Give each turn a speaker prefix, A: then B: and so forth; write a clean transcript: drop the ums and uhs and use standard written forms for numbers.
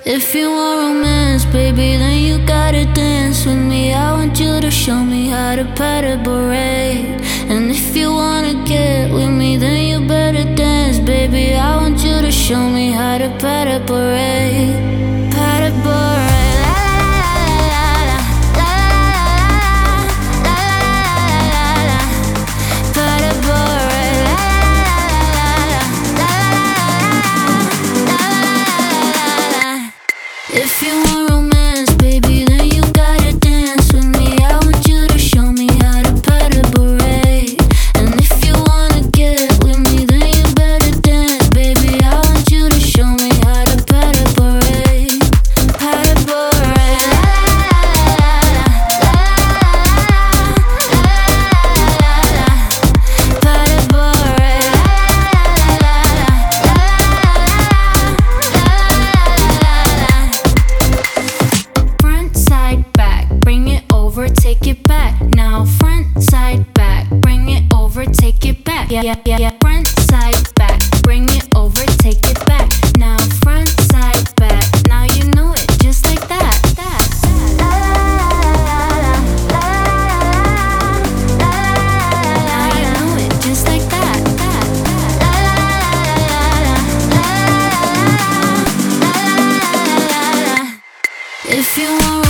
A: If you want romance, baby, then you gotta dance with me. I want you to show me how to pat a beret. And if you wanna get with me, then you better dance, baby. I want you to show me how to pat a beret. Pat a beret. If you want romance, baby, then you gotta dance with me. I want you to show me how to pat a beret. And if you wanna get with me, then you better dance, baby. I want you to show me how to pat a beret. Pat a beret. Pat a beret. Front, side, back, bring it over, take it back. Now front, side, back, bring it over, take it back. Yeah. Front, side, back, bring it over, take it back. Now front, side, back. Now you know it, just like that. Now you know it, just like that. If you want